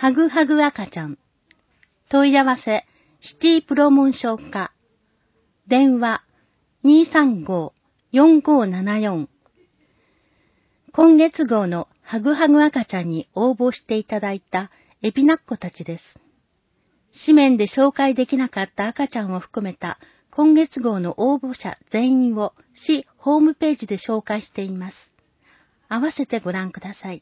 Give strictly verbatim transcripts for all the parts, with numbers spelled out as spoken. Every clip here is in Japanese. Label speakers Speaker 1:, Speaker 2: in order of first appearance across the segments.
Speaker 1: ハグハグ赤ちゃん。問い合わせ、シティプロモーション課。電話、にーさんごーよんごーななよん。今月号のハグハグ赤ちゃんに応募していただいたエビナッコたちです。紙面で紹介できなかった赤ちゃんを含めた今月号の応募者全員を市ホームページで紹介しています。合わせてご覧ください。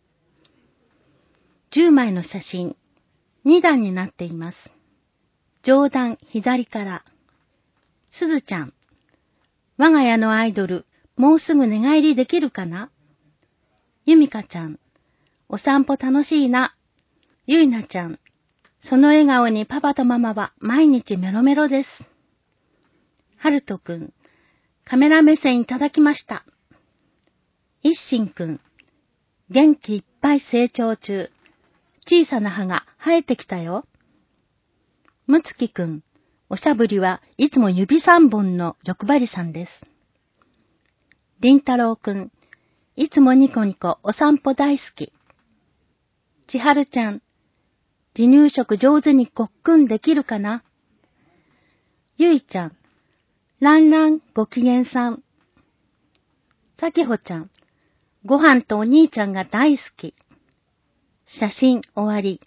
Speaker 1: じゅうまいの写真、にだんになっています。上段左から。すずちゃん、我が家のアイドル、もうすぐ寝返りできるかな？ゆみかちゃん、お散歩楽しいな。ゆいなちゃん、その笑顔にパパとママは毎日メロメロです。はるとくん、カメラ目線いただきました。いっしんくん、元気いっぱい成長中。小さな葉が生えてきたよ。むつきくん、おしゃぶりはいつも指さんぼんの欲張りさんです。りんたろうくん、いつもニコニコお散歩大好き。ちはるちゃん、離乳食上手にごっくんできるかな？ゆいちゃん、らんらんご機嫌さん。さきほちゃん、ご飯とお兄ちゃんが大好き。写真終わり。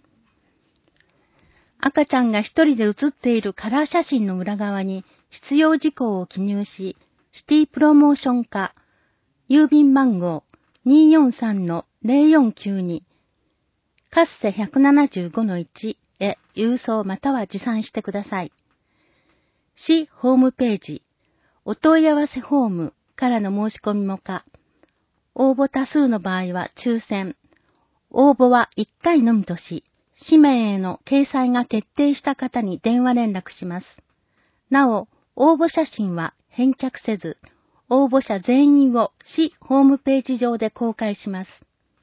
Speaker 1: 赤ちゃんが一人で写っているカラー写真の裏側に必要事項を記入し、シティプロモーション課、郵便番号 にーよんさんのぜろよんきゅうに、カッセ ひゃくななじゅうごのいち へ郵送または持参してください。市ホームページ、お問い合わせフォームからの申し込みも可。応募多数の場合は抽選。応募はいっかいのみとし、氏名への掲載が決定した方に電話連絡します。なお、応募写真は返却せず、応募者全員を市ホームページ上で公開します。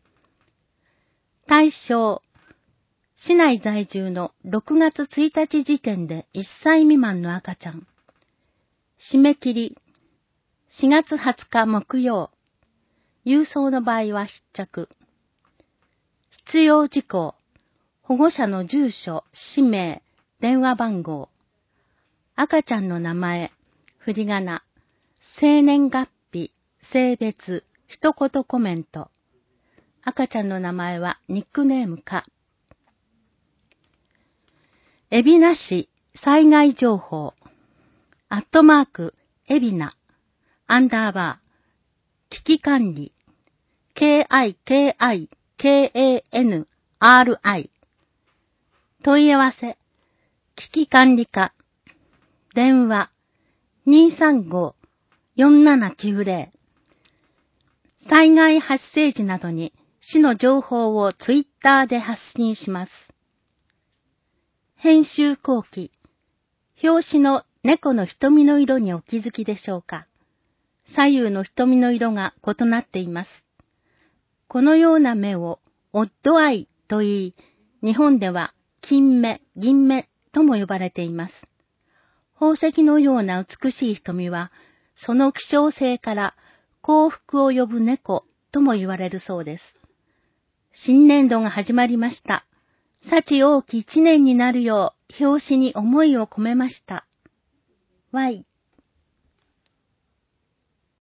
Speaker 1: 対象、市内在住のろくがつついたち時点でいっさい未満の赤ちゃん。締め切り、しがつはつか木曜。郵送の場合は必着。必要事項、保護者の住所、氏名、電話番号、赤ちゃんの名前、振り仮名、生年月日、性別、一言コメント。赤ちゃんの名前はニックネームか。海老名市災害情報、アットマーク、海老名、アンダーバー、危機管理、ケーアイケーアイケーエーエヌアールアイ。問い合わせ、危機管理課、電話、にーさんごーよんななきゅうぜろ。災害発生時などに市の情報をツイッターで発信します。編集後期、表紙の猫の瞳の色にお気づきでしょうか。左右の瞳の色が異なっています。このような目をオッドアイと言い、日本では金目、銀目とも呼ばれています。宝石のような美しい瞳は、その希少性から幸福を呼ぶ猫とも言われるそうです。新年度が始まりました。幸多き一年になるよう表紙に思いを込めました。Y